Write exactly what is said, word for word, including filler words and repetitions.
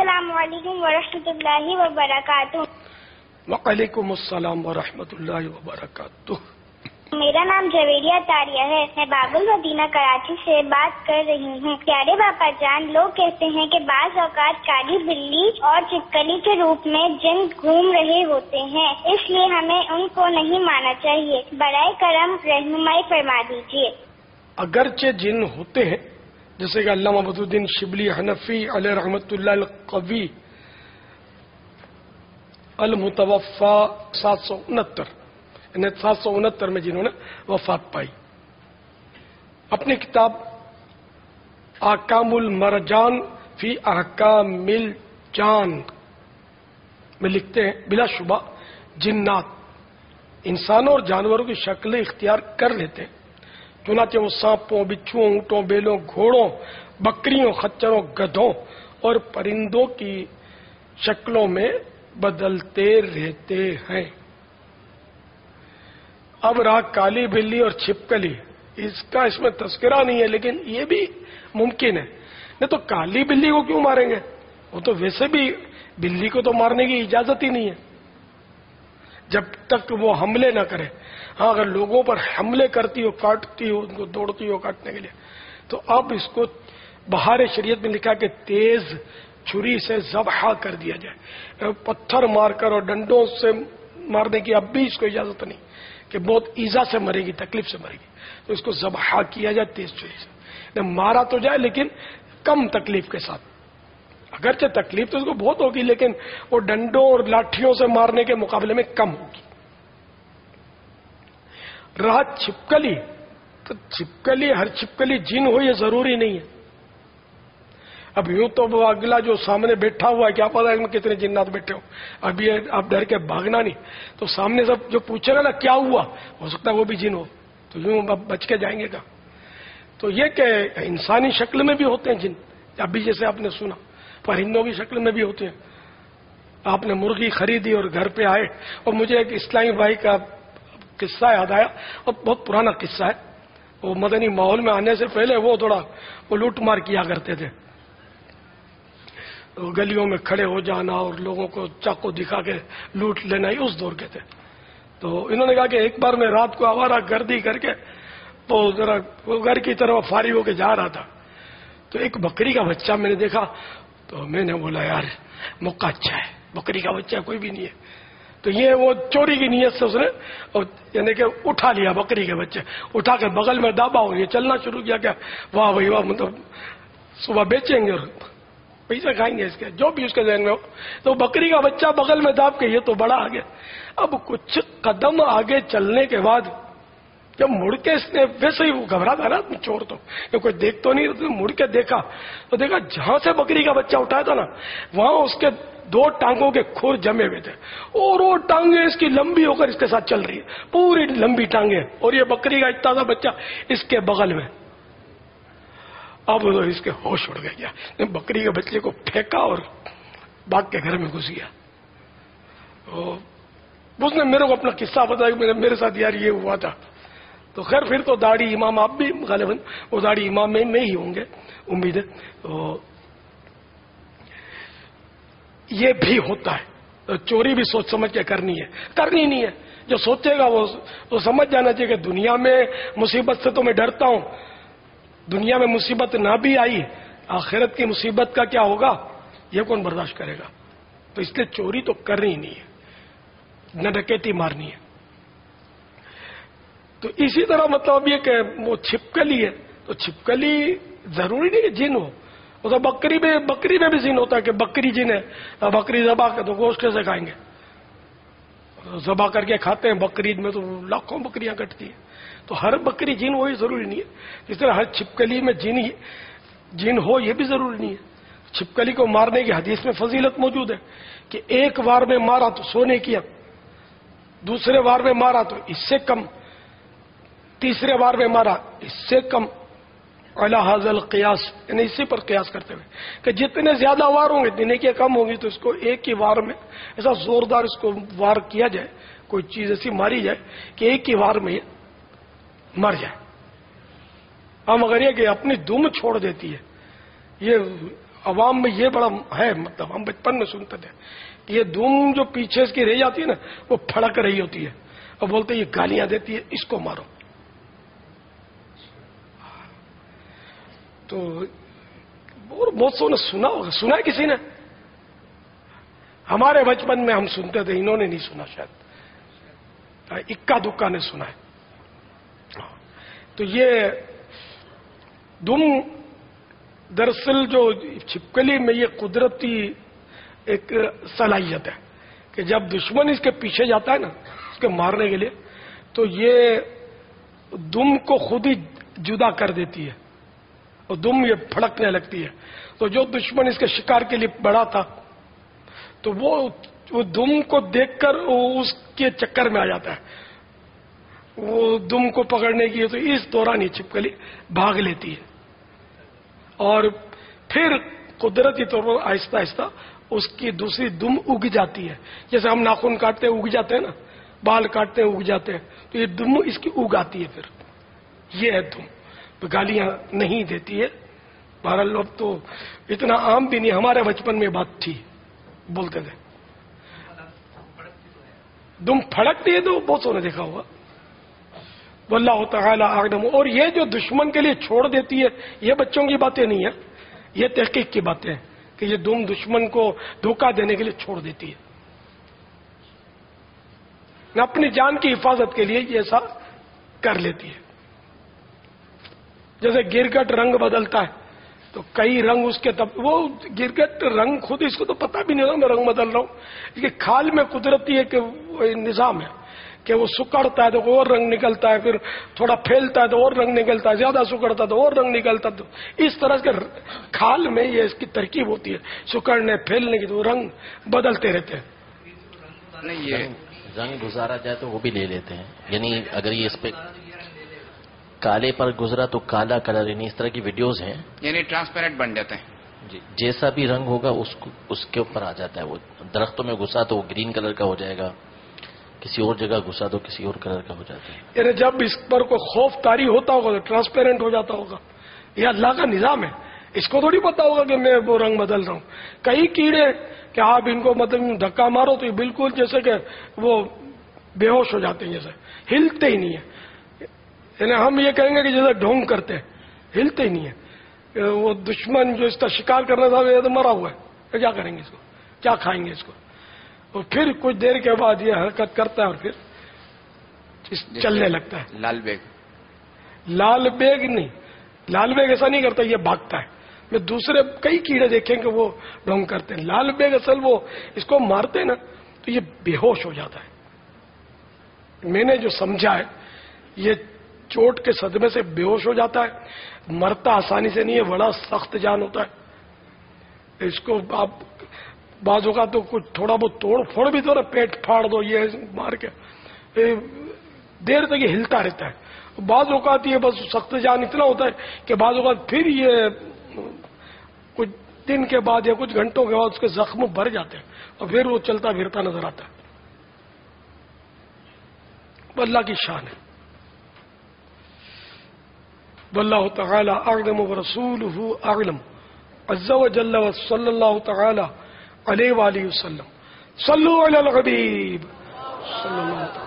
السلام علیکم ورحمۃ اللہ وبرکاتہ۔ وعلیکم السلام ورحمۃ اللہ وبرکاتہ۔ میرا نام جویریہ تاریہ ہے، میں باب المدینہ کراچی سے بات کر رہی ہوں۔ پیارے باپا جان، لوگ کہتے ہیں کہ بعض اوقات کالی بلی اور چپکلی کے روپ میں جن گھوم رہے ہوتے ہیں، اس لیے ہمیں ان کو نہیں ماننا چاہیے۔ برائے کرم رہنمائی فرما دیجیے۔ اگرچہ جن ہوتے ہیں، جیسے کہ علامہ بدر الدین شبلی حنفی علیہ رحمۃ اللہ القوی المتوفا سات سو انہتر یعنی سات سو انہتر میں جنہوں نے وفات پائی، اپنی کتاب احکام المرجان فی احکام الجان میں لکھتے ہیں، بلا شبہ جنات انسانوں اور جانوروں کی شکلیں اختیار کر لیتے ہیں، چنانچہ وہ سانپوں، بچھوؤں، اونٹوں، بیلوں، گھوڑوں، بکریوں، خچروں، گدھوں اور پرندوں کی شکلوں میں بدلتے رہتے ہیں۔ اب رہا کالی بلی اور چھپکلی، اس کا اس میں تذکرہ نہیں ہے، لیکن یہ بھی ممکن ہے۔ نہیں تو کالی بلی کو کیوں ماریں گے؟ وہ تو ویسے بھی بلی کو تو مارنے کی اجازت ہی نہیں ہے جب تک وہ حملے نہ کرے۔ ہاں، اگر لوگوں پر حملے کرتی ہو، کاٹتی ہو، ان کو دوڑتی ہو کاٹنے کے لیے، تو اب اس کو بہار شریعت میں لکھا کہ تیز چھری سے ذبح کر دیا جائے، پتھر مار کر اور ڈنڈوں سے مارنے کی اب بھی اس کو اجازت نہیں کہ بہت ایزا سے مرے گی، تکلیف سے مرے گی، تو اس کو ذبح کیا جائے تیز چھری سے۔ مارا تو جائے لیکن کم تکلیف کے ساتھ، اگرچہ تکلیف تو اس کو بہت ہوگی لیکن وہ ڈنڈوں اور لاٹھیوں سے مارنے کے مقابلے میں کم ہوگی۔ رہا چھپکلی، تو چھپکلی ہر چھپکلی جن ہو یہ ضروری نہیں ہے۔ اب یوں تو وہ اگلا جو سامنے بیٹھا ہوا ہے، کیا پتا ہے کتنے جنات بیٹھے ہو، ابھی آپ ڈر کے بھاگنا نہیں، تو سامنے سب جو پوچھے گا نا کیا ہوا، ہو سکتا ہے وہ بھی جن ہو، تو یوں اب بچ کے جائیں گے گا۔ تو یہ کہ انسانی شکل میں بھی ہوتے ہیں جن، ابھی جیسے آپ نے سنا پرندوں کی شکل میں بھی ہوتے ہیں۔ آپ نے مرغی خریدی اور گھر پہ آئے، اور مجھے ایک اسلامی بھائی کا قصہ یاد آیا، اور بہت پرانا قصہ ہے۔ وہ مدنی ماحول میں آنے سے پہلے وہ تھوڑا وہ لوٹ مار کیا کرتے تھے، تو گلیوں میں کھڑے ہو جانا اور لوگوں کو چاقو دکھا کے لوٹ لینا ہی اس دور کے تھے۔ تو انہوں نے کہا کہ ایک بار میں رات کو آوارہ گردی کر کے وہ ذرا وہ گھر کی طرف فارغ ہو کے جا رہا تھا، تو ایک بکری کا بچہ میں نے دیکھا، تو میں نے بولا یار موقع اچھا ہے، بکری کا بچہ کوئی بھی نہیں ہے، تو یہ وہ چوری کی نیت سے اس نے یعنی کہ اٹھا لیا بکری کے بچے، اٹھا کے بغل میں دابا اور یہ چلنا شروع کیا، کیا واہ بھائی واہ، مطلب صبح بیچیں گے اور پیسے کھائیں گے اس کے، جو بھی اس کے ذہن میں ہو۔ تو بکری کا بچہ بغل میں داب کے یہ تو بڑا آگے، اب کچھ قدم آگے چلنے کے بعد جب مڑ کے اس نے، ویسے ہی وہ گھبرا تھا نا چور تو، کہ کوئی دیکھ تو نہیں، مڑ کے دیکھا تو دیکھا جہاں سے بکری کا بچہ اٹھایا تھا نا، وہاں اس کے دو ٹانگوں کے کھور جمے ہوئے تھے، اور وہ ٹانگیں اس کی لمبی ہو کر اس کے ساتھ چل رہی ہے، پوری لمبی ٹانگیں، اور یہ بکری کا اتنا سا بچہ اس کے بغل میں۔ اب تو اس کے ہوش اڑ گیا، بکری کے بچے کو پھینکا اور باغ کے گھر میں گھس گیا۔ اس نے میرے کو اپنا قصہ بتایا، میرے ساتھ یار یہ ہوا تھا۔ تو خیر پھر تو داڑھی امام آپ بھی غالباً وہ داڑھی امام میں میں ہی ہوں گے امید ہے۔ تو یہ بھی ہوتا ہے، تو چوری بھی سوچ سمجھ کے کرنی ہے، کرنی نہیں ہے، جو سوچے گا وہ تو سمجھ جانا چاہیے کہ دنیا میں مصیبت سے تو میں ڈرتا ہوں، دنیا میں مصیبت نہ بھی آئی، آخرت کی مصیبت کا کیا ہوگا یہ کون برداشت کرے گا؟ تو اس لیے چوری تو کرنی نہیں ہے، نہ ڈکیتی مارنی ہے۔ تو اسی طرح مطلب یہ کہ وہ چھپکلی ہے، تو چھپکلی ضروری نہیں کہ جن ہو، وہ تو بکری میں بکری میں بھی جن ہوتا ہے کہ بکری جن ہے، بکری ذبح کر تو گوشت سے کھائیں گے، ذبح کر کے کھاتے ہیں، بقرعید میں تو لاکھوں بکریاں کٹتی ہیں، تو ہر بکری جن وہی ضروری نہیں ہے، اس طرح ہر چھپکلی میں جن جن ہو یہ بھی ضروری نہیں ہے۔ چھپکلی کو مارنے کی حدیث میں فضیلت موجود ہے کہ ایک وار میں مارا تو سونے کی، دوسرے وار میں مارا تو اس سے کم، تیسرے بار میں مارا اس سے کم، علی ھذا القیاس، یعنی اسی پر قیاس کرتے ہوئے کہ جتنے زیادہ وار ہوں گے اتنے کی کم ہوگی، تو اس کو ایک ہی وار میں ایسا زوردار اس کو وار کیا جائے، کوئی چیز ایسی ماری جائے کہ ایک ہی وار میں مر جائے۔ ہم اگر یہ کہ اپنی دم چھوڑ دیتی ہے، یہ عوام میں یہ بڑا ہے، مطلب ہم بچپن میں سنتے تھے کہ یہ دم جو پیچھے اس کی رہ جاتی ہے نا وہ پھڑک رہی ہوتی ہے اور بولتے یہ گالیاں دیتی ہے، اس کو مارو. تو اور بہت سو نے سنا ہوگا، سنا ہے کسی نے؟ ہمارے بچپن میں ہم سنتے تھے، انہوں نے نہیں سنا شاید، اکا دکا نے سنا ہے. تو یہ دم دراصل جو چھپکلی میں یہ قدرتی ایک صلاحیت ہے کہ جب دشمن اس کے پیچھے جاتا ہے نا اس کے مارنے کے لیے، تو یہ دم کو خود ہی جدا کر دیتی ہے اور دم یہ پھڑکنے لگتی ہے. تو جو دشمن اس کے شکار کے لیے بڑا تھا تو وہ وہ دم کو دیکھ کر اس کے چکر میں آ جاتا ہے، وہ دم کو پکڑنے کی. تو اس دوران یہ چھپکلی بھاگ لیتی ہے اور پھر قدرتی طور پر آہستہ آہستہ اس کی دوسری دم اگ جاتی ہے. جیسے ہم ناخن کاٹتے ہیں اگ جاتے ہیں نا، بال کاٹتے ہیں اگ جاتے ہیں، تو یہ دم اس کی اگ آتی ہے. پھر یہ ہے دم. گالیاں نہیں دیتی ہے. بہرحال لوگ تو اتنا عام بھی نہیں، ہمارے بچپن میں بات تھی، بولتے تھے. دم پھڑکتی ہے تو بہت سو نے دیکھا ہوگا. واللہ تعالی اعلم. اور یہ جو دشمن کے لیے چھوڑ دیتی ہے یہ بچوں کی باتیں نہیں ہیں، یہ تحقیق کی باتیں ہیں کہ یہ دم دشمن کو دھوکہ دینے کے لیے چھوڑ دیتی ہے، نہ اپنی جان کی حفاظت کے لیے یہ ایسا کر لیتی ہے. جیسے گرگٹ رنگ بدلتا ہے تو کئی رنگ اس کے تب وہ گرگٹ رنگ خود اس کو تو پتہ بھی نہیں ہوگا میں رنگ بدل رہا ہوں. اس کے کھال میں قدرتی ایک نظام ہے کہ وہ سکڑتا ہے تو اور رنگ نکلتا ہے، پھر تھوڑا پھیلتا ہے تو اور رنگ نکلتا ہے، زیادہ سکڑتا ہے تو اور رنگ نکلتا ہے. تو اس طرح کے کھال میں یہ اس کی ترکیب ہوتی ہے سکڑنے پھیلنے کی، تو رنگ بدلتے رہتے ہیں. نہیں یہ رنگ گزارا جائے تو وہ بھی لے لیتے ہیں، یعنی اگر یہ اس پہ کالے پر گزرا تو کالا کلر، یعنی اس طرح کی ویڈیوز ہیں، یعنی ٹرانسپیرنٹ بن جاتے ہیں. جی جیسا بھی رنگ ہوگا اس کو اس کے اوپر آ جاتا ہے. وہ درختوں میں گھسا تو وہ گرین کلر کا ہو جائے گا، کسی اور جگہ گھسا تو کسی اور کلر کا ہو جاتا ہے. یعنی جب اس پر کوئی خوف طاری ہوتا ہوگا تو ٹرانسپیرنٹ ہو جاتا ہوگا. یہ اللہ کا نظام ہے، اس کو تھوڑی پتا ہوگا کہ میں وہ رنگ بدل رہا ہوں. کئی کیڑے کہ آپ ان کو مطلب دھکا مارو تو یہ بالکل جیسے کہ وہ بے ہوش ہو جاتے ہیں، جیسے ہلتے ہی نہیں ہیں. یعنی ہم یہ کہیں گے کہ جیسے ڈھونگ کرتے ہیں، ہلتے ہی نہیں ہیں. وہ دشمن جو اس کا شکار کرنا تھا وہ مرا ہوا ہے، کیا کریں گے اس کو، کیا کھائیں گے اس کو. اور پھر کچھ دیر کے بعد یہ حرکت کرتا ہے اور پھر چلنے لگتا ہے. لال بیگ لال بیگ نہیں، لال بیگ ایسا نہیں کرتا، یہ بھاگتا ہے. میں دوسرے کئی کیڑے دیکھیں کہ وہ ڈھونگ کرتے ہیں. لال بیگ اصل وہ اس کو مارتے ہیں نا تو یہ بے ہوش ہو جاتا ہے. میں نے جو سمجھا ہے یہ چوٹ کے صدمے سے بے ہوش ہو جاتا ہے، مرتا آسانی سے نہیں ہے، بڑا سخت جان ہوتا ہے. اس کو آپ بعض اوقات تو کچھ تھوڑا بہت توڑ پھوڑ بھی تو نا، پیٹ پھاڑ دو یہ مار کے، دیر تک یہ ہلتا رہتا ہے. بعض اوقات یہ بس سخت جان اتنا ہوتا ہے کہ بعض اوقات پھر یہ کچھ دن کے بعد یا کچھ گھنٹوں کے بعد اس کے زخم بھر جاتے ہیں اور پھر وہ چلتا پھرتا نظر آتا ہے. اللہ کی شان ہے. واللہ تعالی اعلم ورسولہ اعلم عز وجل وصلی اللہ تعالی علیہ وآلہ وسلم. صلوا علی الحبیب صلی اللہ تعالی